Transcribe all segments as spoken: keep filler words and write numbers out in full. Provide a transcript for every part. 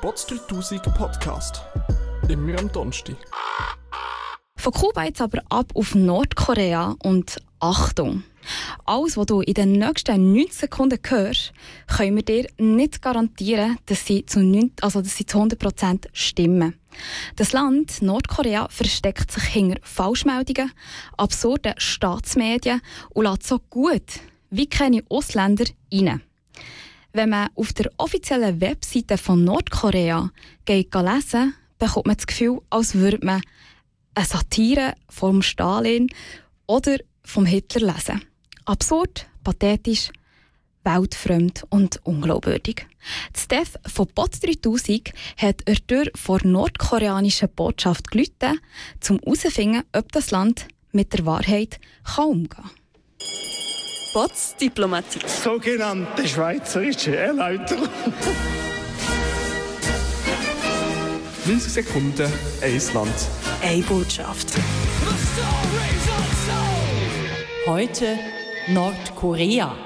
Bots dreitausend Podcast. Immer am Donnerstag. Von Kuba jetzt aber ab auf Nordkorea und Achtung! Alles, was du in den nächsten neunzig Sekunden hörst, können wir dir nicht garantieren, dass sie zu, neun, also dass sie zu hundert Prozent stimmen. Das Land Nordkorea versteckt sich hinter Falschmeldungen, absurden Staatsmedien und lässt so gut wie keine Ausländer rein. Wenn man auf der offiziellen Webseite von Nordkorea geht lesen, bekommt man das Gefühl, als würde man eine Satire vom Stalin oder vom Hitler lesen. Absurd, pathetisch, weltfremd und unglaubwürdig. Steph von Bots dreitausend hat er durch vor der nordkoreanischen Botschaft gerufen, um herauszufinden, ob das Land mit der Wahrheit kann umgehen kann. Bots Diplomatie. Sogenannte schweizerische Erläuterung. neunzig Sekunden, ein Land. Eine Botschaft. Heute Nordkorea.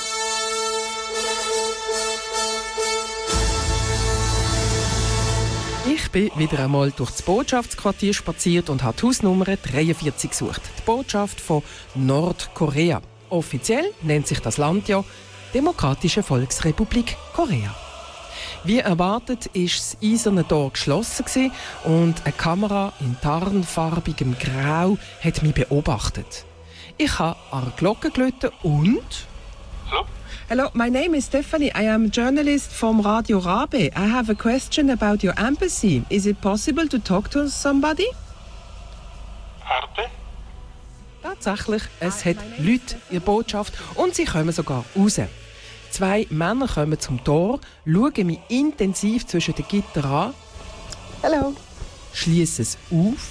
Ich bin wieder einmal durch das Botschaftsquartier spaziert und habe die Hausnummer dreiundvierzig gesucht. Die Botschaft von Nordkorea. Offiziell nennt sich das Land ja Demokratische Volksrepublik Korea. Wie erwartet war das eiserne Tor geschlossen und eine Kamera in tarnfarbigem Grau hat mich beobachtet. Ich habe an der Glocke geläutet und... Hallo? Hello, my name is Stephanie. I am a journalist from Radio Rabe. I have a question about your embassy. Is it possible to talk to somebody? Arte? Tatsächlich, es hat Leute in der Botschaft und sie kommen sogar raus. Zwei Männer kommen zum Tor, schauen mich intensiv zwischen den Gittern an. Hello. Schließen es auf.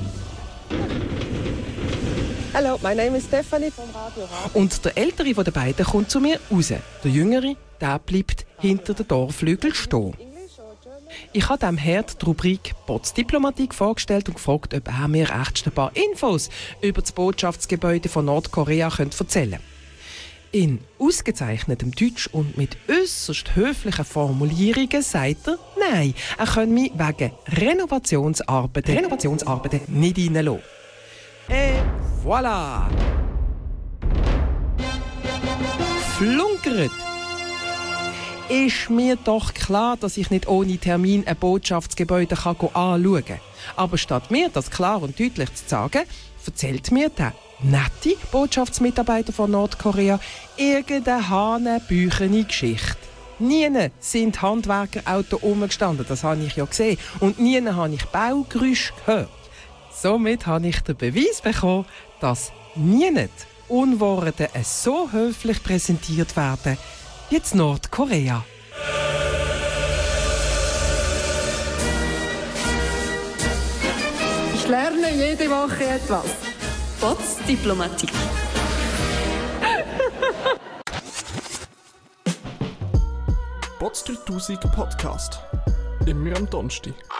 Hello, my name is Stephanie vom Radio Rabe. Und der ältere von den beiden kommt zu mir raus. Der jüngere, der bleibt hinter den Torflügeln stehen. Ich habe dem Herrn die Rubrik Bots Diplomatik vorgestellt und gefragt, ob er mir echt ein paar Infos über das Botschaftsgebäude von Nordkorea erzählen könnte. In ausgezeichnetem Deutsch und mit äusserst höflichen Formulierungen sagt er, nein, er könne mich wegen Renovationsarbeiten, Renovationsarbeiten nicht reinlassen. Et voilà! Flunkert! Ist mir doch klar, dass ich nicht ohne Termin ein Botschaftsgebäude anschauen kann. Aber statt mir das klar und deutlich zu sagen, erzählt mir der nette Botschaftsmitarbeiter von Nordkorea irgendeine hanebüchene Geschichte. Nie sind Handwerkerautos rumgestanden, das habe ich ja gesehen. Und nie habe ich Baugeräusche gehört. Somit habe ich den Beweis bekommen, dass nie Unworte so höflich präsentiert werden wie in Nordkorea. Ich lerne jede Woche etwas. Bots Diplomatik. Bots dreitausend Podcast. Immer am Donnerstag.